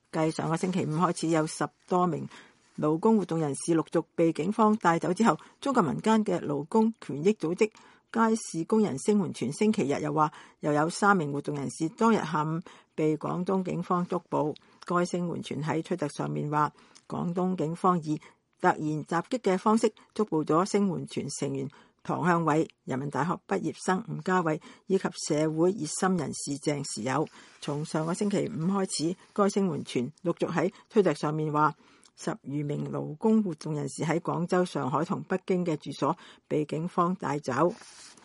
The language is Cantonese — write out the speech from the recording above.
繼上個星期五開始有10多名勞工活動人士陸續被警方帶走之後，中國民間嘅勞工權益組織街市工人聲援團星期日又話，又有3名活動人士當日下午被廣東警方捉捕。該聲援團喺推特上面話，廣東警方以突然襲擊嘅方式捉捕咗聲援團成員唐向偉、人民大學畢業生吳家偉以及社會熱心人士鄭時友。從上個星期五開始，該聲援團陸續喺推特上面話，10餘名勞工活動人士喺廣州、上海同北京嘅住所被警方帶走。